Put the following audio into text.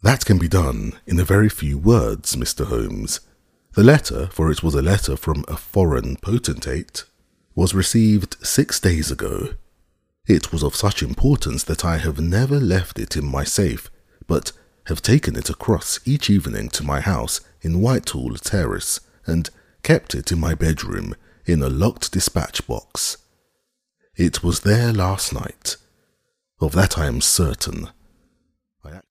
That can be done in a very few words, Mr. Holmes. The letter, for it was a letter from a foreign potentate, was received 6 days ago. It was of such importance that I have never left it in my safe, but have taken it across each evening to my house in Whitehall Terrace and kept it in my bedroom in a locked dispatch box. It was there last night. Of that I am certain.